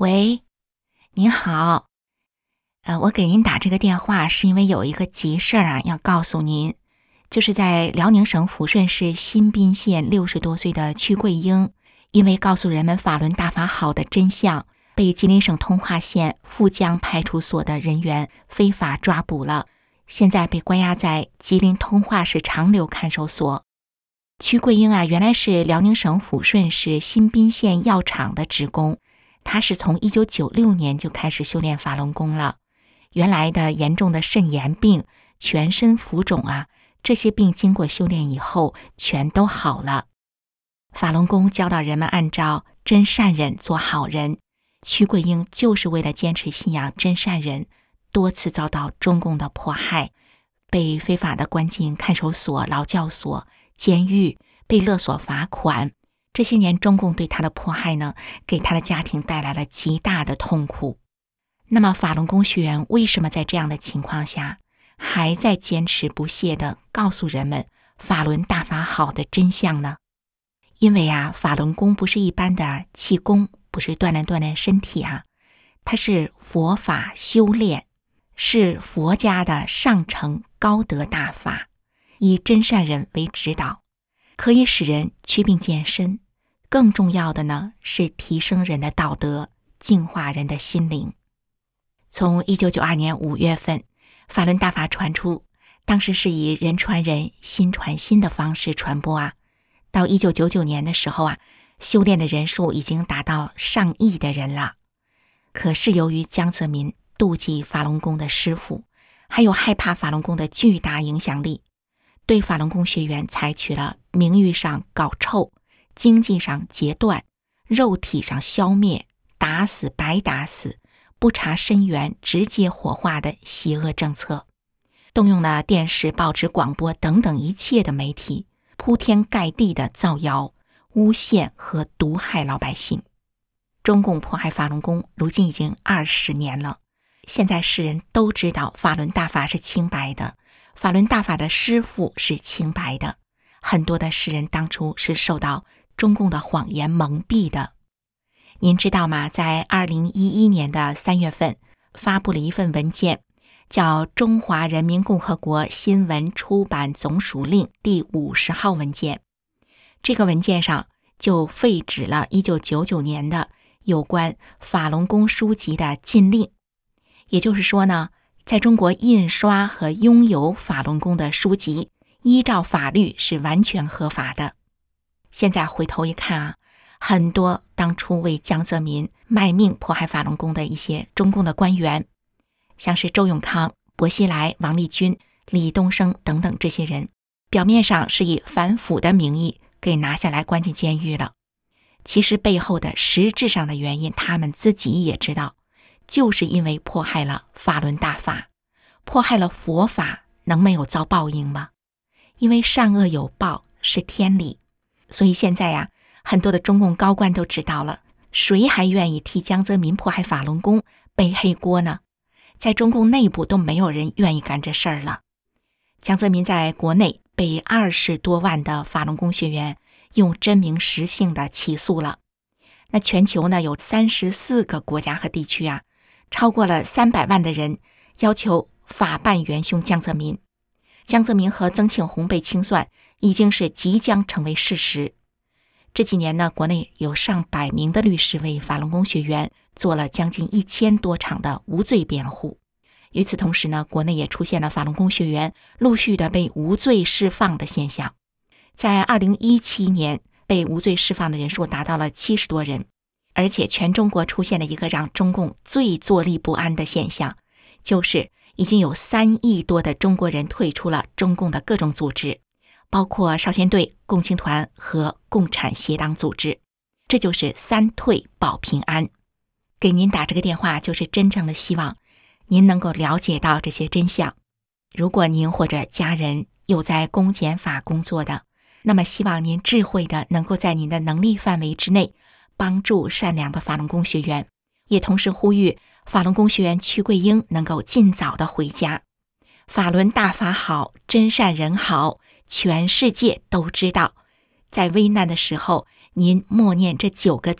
喂，您好，我给您打这个电话是因为有一个急事儿要告诉您，就是在辽宁省抚顺市新宾县60多岁的曲桂英，因为告诉人们法轮大法好的真相，被吉林省通化县富江派出所的人员非法抓捕了，现在被关押在吉林通化市长留看守所。曲桂英原来是辽宁省抚顺市新宾县药厂的职工，他是从1996年就开始修炼法轮功了。原来的严重的肾炎病、全身浮肿这些病经过修炼以后全都好了。法轮功教导人们按照真善忍做好人，曲桂英就是为了坚持信仰真善忍，多次遭到中共的迫害，被非法的关进看守所、劳教所、监狱，被勒索罚款。这些年中共对他的迫害呢，给他的家庭带来了极大的痛苦。那么法轮功学员为什么在这样的情况下还在坚持不懈地告诉人们法轮大法好的真相呢？因为法轮功不是一般的气功，不是锻炼身体它是佛法修炼，是佛家的上乘高德大法，以真善忍为指导，可以使人祛病健身，更重要的呢是提升人的道德，净化人的心灵。从1992年5月份法轮大法传出，当时是以人传人心传心的方式传播到1999年的时候修炼的人数已经达到上亿的人了。可是由于江泽民妒忌法轮功的师父，还有害怕法轮功的巨大影响力，对法轮功学员采取了名誉上搞臭、经济上截断、肉体上消灭、打死白打死、不查身源直接火化的邪恶政策，动用了电视、报纸、广播等等一切的媒体，铺天盖地的造谣、诬陷和毒害老百姓。中共迫害法轮功如今已经20年了，现在世人都知道法轮大法是清白的，法轮大法的师父是清白的，很多的世人当初是受到中共的谎言蒙蔽的。您知道吗？在2011年的3月份发布了一份文件，叫《中华人民共和国新闻出版总署令》第50号文件。这个文件上就废止了1999年的有关法轮功书籍的禁令。也就是说呢，在中国印刷和拥有法轮功的书籍，依照法律是完全合法的。现在回头一看很多当初为江泽民卖命迫害法轮功的一些中共的官员，像是周永康、薄熙来、王立军、李东生等等这些人，表面上是以反腐的名义给拿下来关进监狱了，其实背后的实质上的原因他们自己也知道，就是因为迫害了法轮大法，迫害了佛法，能没有遭报应吗？因为善恶有报是天理，所以现在很多的中共高官都知道了，谁还愿意替江泽民迫害法轮功背黑锅呢？在中共内部都没有人愿意干这事儿了。江泽民在国内被20多万的法轮功学员用真名实姓的起诉了。那全球呢有34个国家和地区超过了300万的人要求法办元凶江泽民。江泽民和曾庆红被清算已经是即将成为事实。这几年呢，国内有上百名的律师为法轮功学员做了将近1000多场的无罪辩护。与此同时呢，国内也出现了法轮功学员陆续的被无罪释放的现象。在2017年被无罪释放的人数达到了70多人，而且全中国出现了一个让中共最坐立不安的现象，就是已经有3亿多的中国人退出了中共的各种组织，包括少先队、共青团和共产协党组织。这就是3退保平安。给您打这个电话就是真正的希望您能够了解到这些真相。如果您或者家人有在公检法工作的，那么希望您智慧的能够在您的能力范围之内帮助善良的法轮功学员，也同时呼吁法轮功学员曲桂英能够尽早的回家。法轮大法好，真善人好，全世界都知道。在危难的时候，您默念这9个字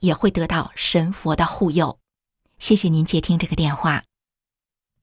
也会得到神佛的护佑。谢谢您接听这个电话。